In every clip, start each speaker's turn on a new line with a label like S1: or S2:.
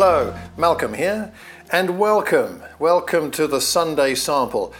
S1: Hello, Malcolm here, and welcome to the Sunday Sample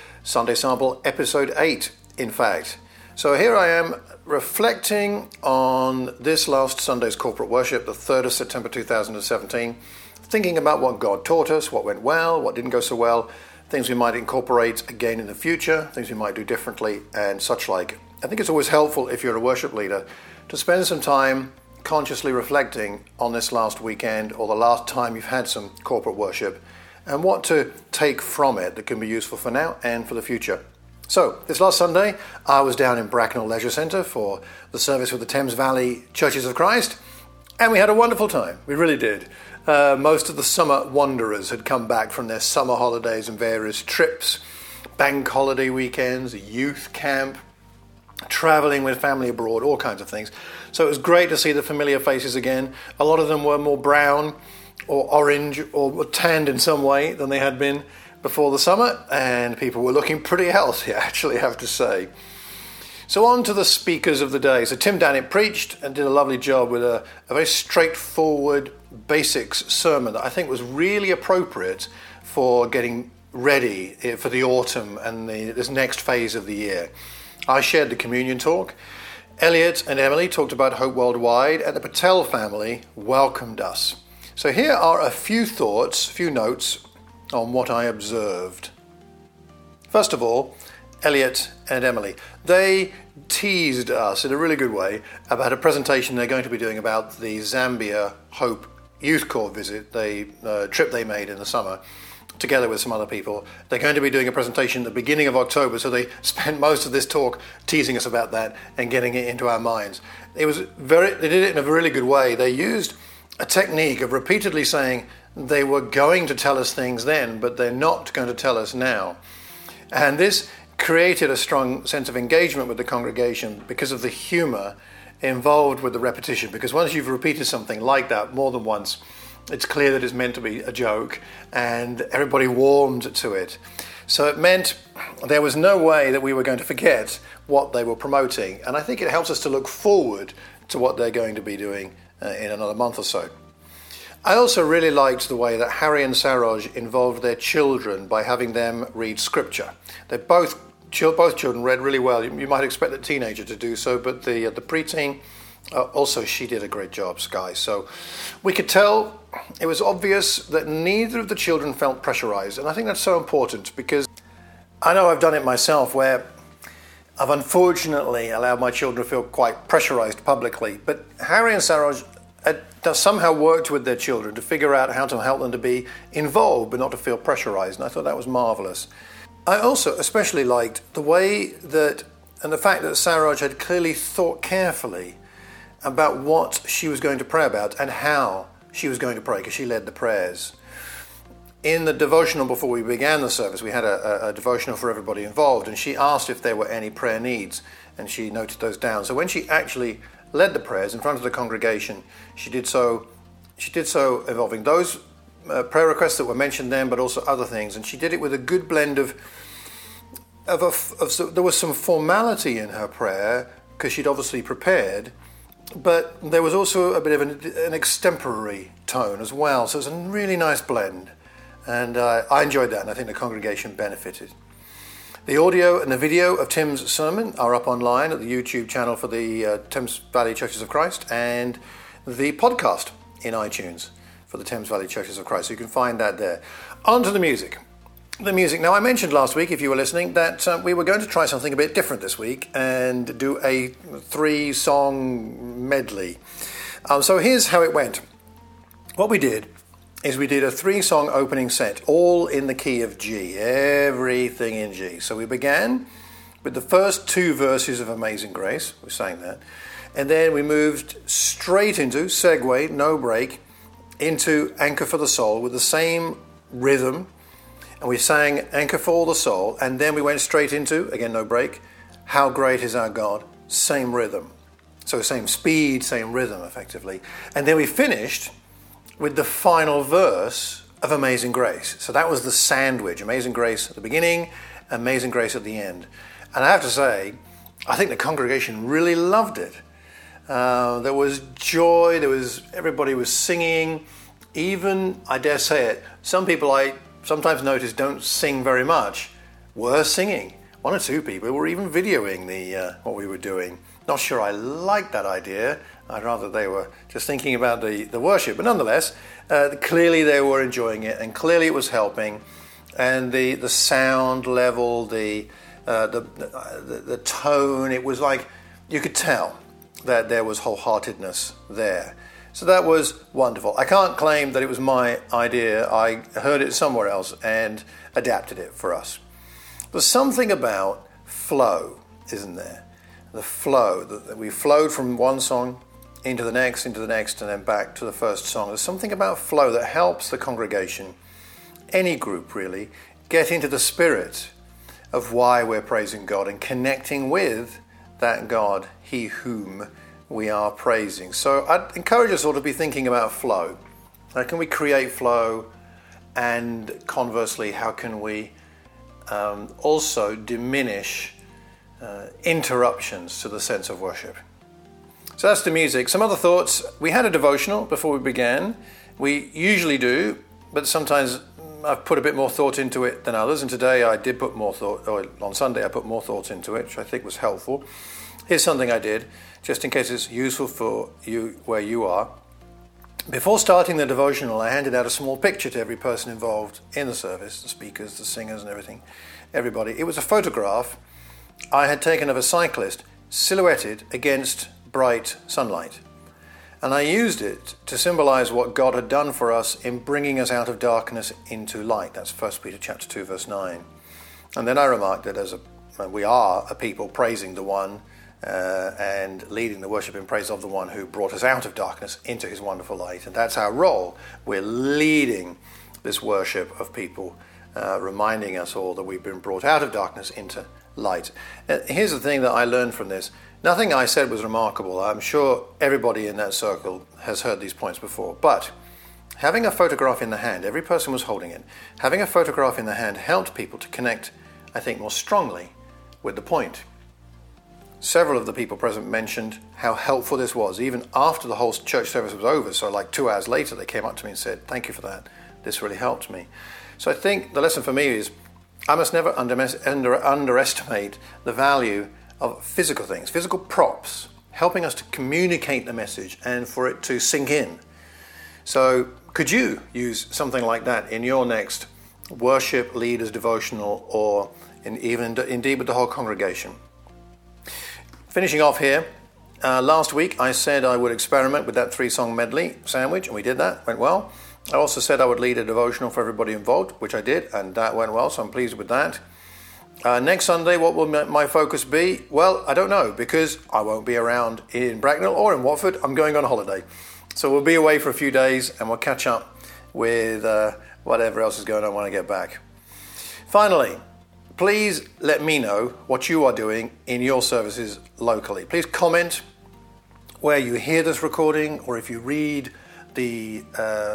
S1: episode 8, in fact. So here I am reflecting on this last Sunday's corporate worship, the 3rd of September 2017, thinking about what God taught us, what went well, what didn't go so well, things we might incorporate again in the future, things we might do differently, and such like. I think it's always helpful if you're a worship leader to spend some time consciously reflecting on this last weekend or the last time you've had some corporate worship and what to take from it that can be useful for now and for the future. So, this last Sunday, I was down in Bracknell Leisure Centre for the service with the Thames Valley Churches of Christ, and we had a wonderful time. We really did. Most of the summer wanderers had come back from their summer holidays and various trips, bank holiday weekends, a youth camp, travelling with family abroad, all kinds of things. So it was great to see the familiar faces again. A lot of them were more brown or orange or tanned in some way than they had been before the summer, and people were looking pretty healthy, I actually have to say. So on to the speakers of the day. So Tim Dannett preached and did a lovely job with a very straightforward basics sermon that I think was really appropriate for getting ready for the autumn and this next phase of the year. I shared the communion talk. Elliot and Emily talked about Hope Worldwide, and the Patel family welcomed us. So here are a few notes on what I observed. First of all, Elliot and Emily. They teased us in a really good way about a presentation they're going to be doing about the Zambia Hope Youth Corps visit, the trip they made in the summer, together with some other people. They're going to be doing a presentation at the beginning of October, so they spent most of this talk teasing us about that and getting it into our minds. They did it in a really good way. They used a technique of repeatedly saying they were going to tell us things then, but they're not going to tell us now. And this created a strong sense of engagement with the congregation because of the humour involved with the repetition. Because once you've repeated something like that more than once, it's clear that it's meant to be a joke, and everybody warmed to it. So it meant there was no way that we were going to forget what they were promoting. And I think it helps us to look forward to what they're going to be doing in another month or so. I also really liked the way that Harry and Saroj involved their children by having them read scripture. Both children read really well. You might expect the teenager to do so, but the preteen, also she did a great job, Sky. So we could tell it was obvious that neither of the children felt pressurized. And I think that's so important because I know I've done it myself where I've unfortunately allowed my children to feel quite pressurized publicly. But Harry and Saroj somehow worked with their children to figure out how to help them to be involved but not to feel pressurized. And I thought that was marvelous. I also especially liked the way that, and the fact that Saroj had clearly thought carefully about what she was going to pray about and how she was going to pray, because she led the prayers. In the devotional before we began the service, we had a devotional for everybody involved, and she asked if there were any prayer needs, and she noted those down. So when she actually led the prayers in front of the congregation, she did so involving those prayer requests that were mentioned then, but also other things, and she did it with a good blend of there was some formality in her prayer, because she'd obviously prepared, but there was also a bit of an extemporary tone as well. So it was a really nice blend. And I enjoyed that, and I think the congregation benefited. The audio and the video of Tim's sermon are up online at the YouTube channel for the Thames Valley Churches of Christ, and the podcast in iTunes for the Thames Valley Churches of Christ. So you can find that there. On to the music. Now, I mentioned last week, if you were listening, that we were going to try something a bit different this week and do a 3-song medley. So here's how it went. What we did is we did a 3-song opening set, all in the key of G, everything in G. So we began with the first 2 verses of Amazing Grace, we sang that, and then we moved straight into, segue, no break, into Anchor for the Soul with the same rhythm. And we sang Anchor for the Soul, and then we went straight into, again no break, How Great Is Our God, same rhythm. So same speed, same rhythm effectively. And then we finished with the final verse of Amazing Grace. So that was the sandwich, Amazing Grace at the beginning, Amazing Grace at the end. And I have to say, I think the congregation really loved it. There was joy, everybody was singing, even, I dare say it, some people I sometimes notice don't sing very much were singing. One or two people were even videoing what we were doing. Not sure I liked that idea. I'd rather they were just thinking about the worship. But nonetheless, clearly they were enjoying it, and clearly it was helping. And the sound level, the tone, it was like you could tell that there was wholeheartedness there. So that was wonderful. I can't claim that it was my idea. I heard it somewhere else and adapted it for us. There's something about flow, isn't there? The flow, that we flowed from one song into the next, and then back to the first song. There's something about flow that helps the congregation, any group really, get into the spirit of why we're praising God and connecting with that God, He whom we are praising. So I'd encourage us all to be thinking about flow. How can we create flow? And conversely, how can we also diminish interruptions to the sense of worship? So that's the music. Some other thoughts. We had a devotional before we began. We usually do, but sometimes I've put a bit more thought into it than others. And today I did put more thought, or on Sunday I put more thought into it, which I think was helpful. Here's something I did, just in case it's useful for you where you are. Before starting the devotional, I handed out a small picture to every person involved in the service, the speakers, the singers and everything, everybody. It was a photograph I had taken of a cyclist silhouetted against bright sunlight. And I used it to symbolize what God had done for us in bringing us out of darkness into light. That's 1 Peter chapter 2, verse 9. And then I remarked that we are a people praising the one and leading the worship and praise of the one who brought us out of darkness into his wonderful light. And that's our role. We're leading this worship of people, reminding us all that we've been brought out of darkness into light. Here's the thing that I learned from this. Nothing I said was remarkable. I'm sure everybody in that circle has heard these points before. But having a photograph in the hand, every person was holding it, having a photograph in the hand helped people to connect, I think, more strongly with the point. Several of the people present mentioned how helpful this was, even after the whole church service was over. So like 2 hours later, they came up to me and said, "Thank you for that. This really helped me." So I think the lesson for me is I must never underestimate the value of physical things, physical props, helping us to communicate the message and for it to sink in. So could you use something like that in your next worship leaders devotional, or indeed with the whole congregation? Finishing off here, last week I said I would experiment with that 3-song medley sandwich, and we did that, went well. I also said I would lead a devotional for everybody involved, which I did, and that went well, so I'm pleased with that. Next Sunday, what will my focus be? Well, I don't know, because I won't be around in Bracknell or in Watford. I'm going on holiday. So we'll be away for a few days, and we'll catch up with whatever else is going on when I get back. Finally, please let me know what you are doing in your services locally. Please comment where you hear this recording, or if you read the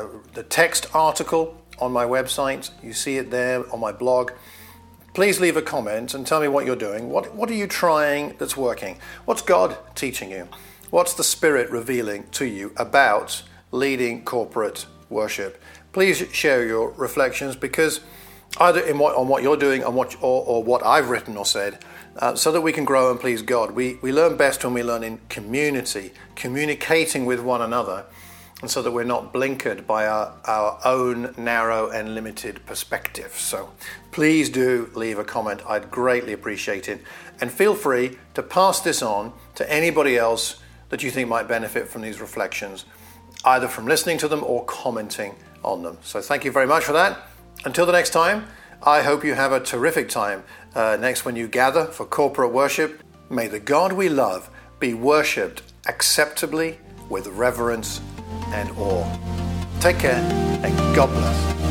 S1: text article on my website, you see it there on my blog. Please leave a comment and tell me what you're doing. What are you trying that's working? What's God teaching you? What's the Spirit revealing to you about leading corporate worship? Please share your reflections, because either on what you're doing or what I've written or said, so that we can grow and please God. We learn best when we learn in community, communicating with one another, and so that we're not blinkered by our own narrow and limited perspective. So please do leave a comment. I'd greatly appreciate it. And feel free to pass this on to anybody else that you think might benefit from these reflections, either from listening to them or commenting on them. So thank you very much for that. Until the next time, I hope you have a terrific time next when you gather for corporate worship. May the God we love be worshipped acceptably with reverence and awe. Take care and God bless.